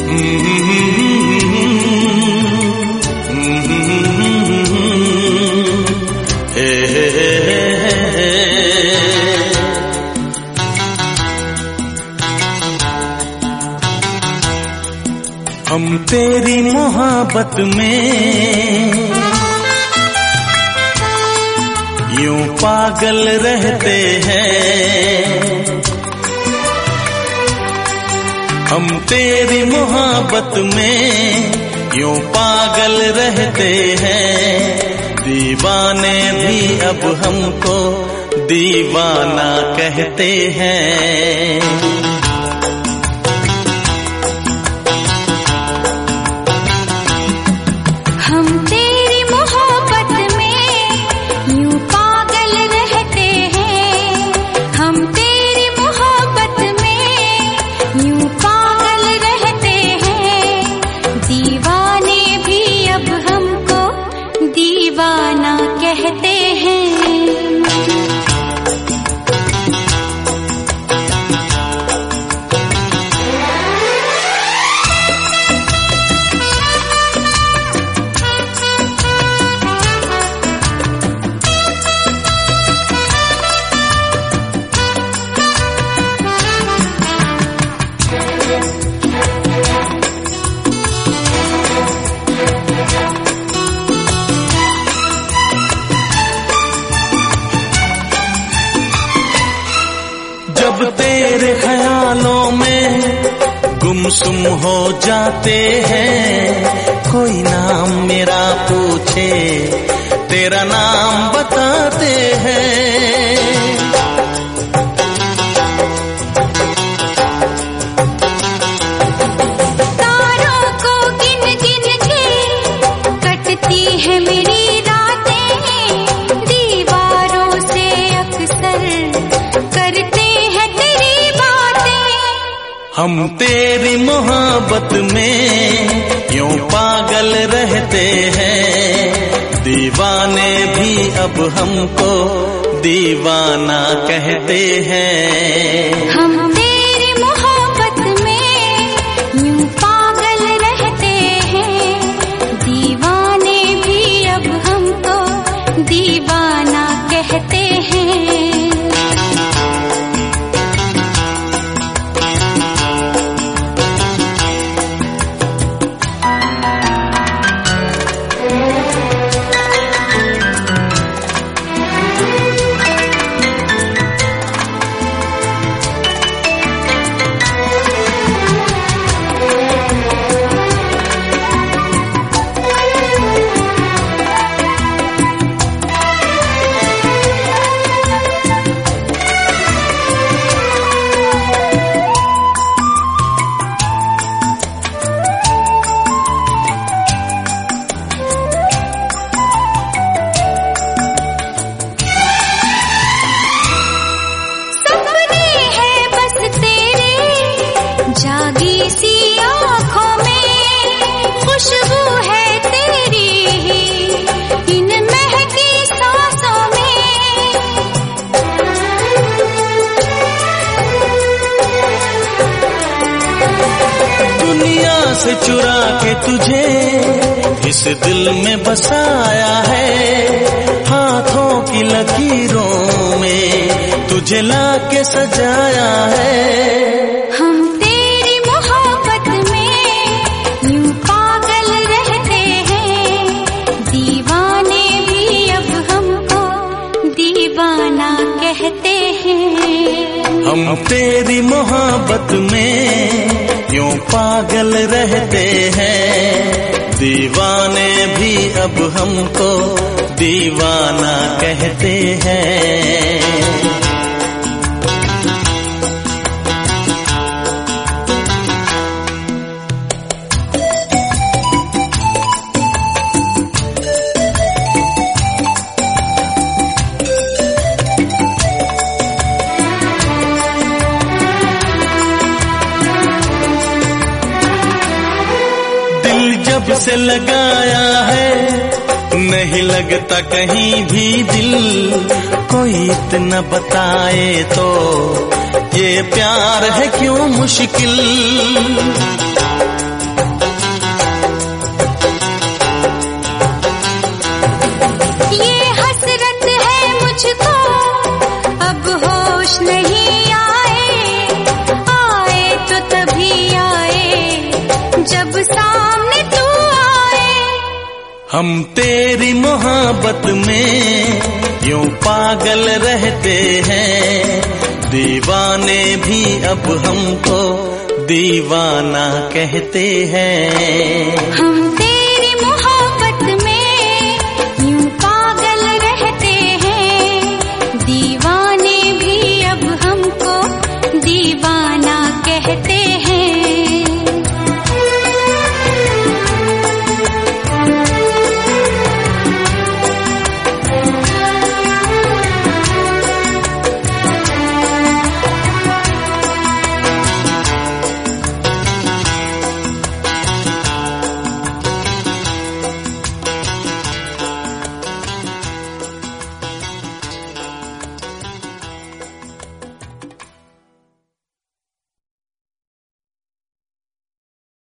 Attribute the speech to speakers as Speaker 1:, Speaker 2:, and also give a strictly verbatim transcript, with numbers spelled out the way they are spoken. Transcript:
Speaker 1: हम तेरी मोहब्बत में यूं पागल रहते हैं, हम तेरी मोहब्बत में यूं पागल रहते हैं। दीवाने भी अब हमको दीवाना कहते हैं।
Speaker 2: दीवाना कहते हैं।
Speaker 1: जब तेरे ख्यालों में गुमसुम हो जाते हैं, कोई नाम मेरा पूछे तेरा नाम बताते हैं।
Speaker 2: तारों को गिन गिन के कटती है मेरी रातें, दीवारों से अक्सर करते
Speaker 1: हम तेरी मोहब्बत में यूं पागल रहते हैं। दीवाने भी अब हमको दीवाना कहते हैं।
Speaker 2: हम तेरी मोहब्बत में यूं पागल रहते हैं, दीवाने भी अब हमको दीवाना कहते हैं। जागी सी आँखों में खुशबू है तेरी, इन महकी सांसों में।
Speaker 1: दुनिया से चुरा के तुझे इस दिल में बसाया है, हाथों की लकीरों में तुझे लाके सजाया है।
Speaker 2: कहते हैं
Speaker 1: हम तेरी मोहब्बत में यूं पागल रहते हैं। दीवाने भी अब हमको दीवाना कहते हैं। जब से लगाया है नहीं लगता कहीं भी दिल, कोई इतना बताए तो ये प्यार है क्यों मुश्किल।
Speaker 2: जब सामने तू आए।
Speaker 1: हम तेरी मोहब्बत में यूं पागल रहते हैं, दीवाने भी अब हमको दीवाना कहते हैं।
Speaker 2: हम